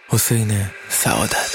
حسین سعادت.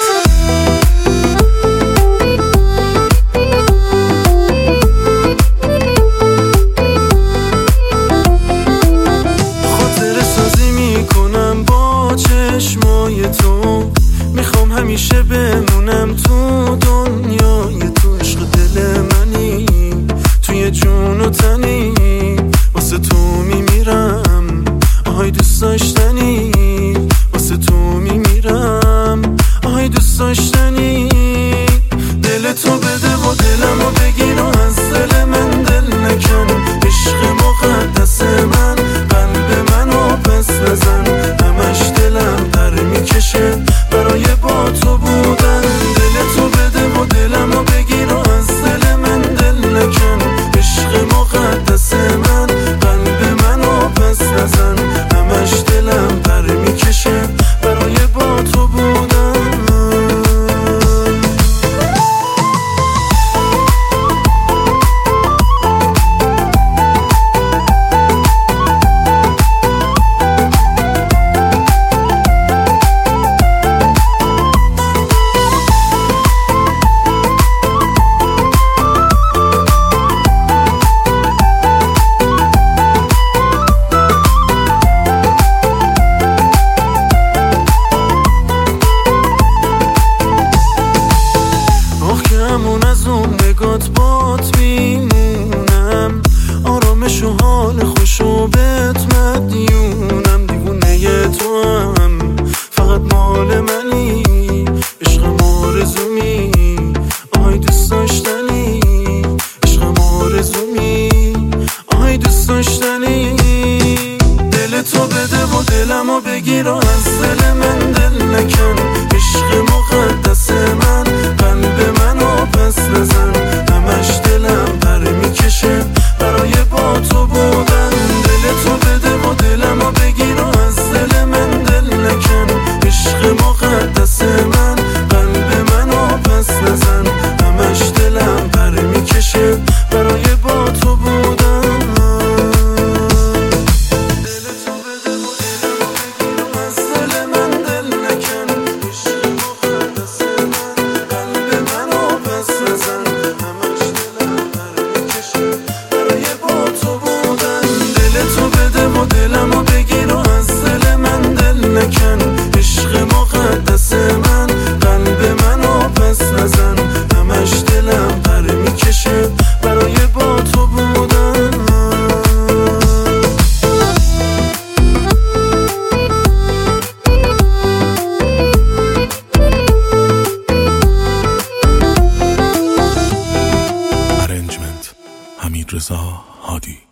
خاطر سازی میکنم با چشمای تو، میخوام همیشه بمونم تو دنیای تو. عشق دل منی، توی جون و تنی، واسه تو میمیرم. آهای دوست داشتنی، واسه تو میمیرم. آهای دوست داشتنی، دل تو بده و دلمو بگیر و از دل من دل نکن. عشق مقدس من، قلب منو پس نزن. همش دلم پر میکشه برای با تو بودن. دل تو بده و دلمو بگیر و از دل من دل نکن. عشق مقدس من، قلب منو پس نزن. همش دلم پر میکشه برای با تو بودن. همون از اون نگات بات میمونم. آرامش و حال خوشو بهت مدیونم. دیوونه تو هم فقط مال منی. عشقم آرزومی، آهای دوست داشتنی. عشقم آرزومی، آهای دوست داشتنی. دل تو بده و دلمو بگیر و از دل من دل نکن. عشق مقدس من، قلب منو پس نزن. همش دلم پر میکشه برای با تو بودن. دل تو بده و دلمو بگیر و از دل من دل نکن. عشق مقدس من، قلب منو پس نزن. همش دلم پر میکشه برای با تو بودن. دل تو بده و دلمو بگیر و از دل من دل نکن. عشق مقدس من، قلب منو پس نزن. همش دلم پر میکشه برای با تو بودن. دل تو بده و دلمو بگیر و از دل من دل نکن. عشق مقدس من، قلب منو پس نزن. همش دلم پر میکشه برای با تو بودن. ارنجمنت حمیدرضا هادی.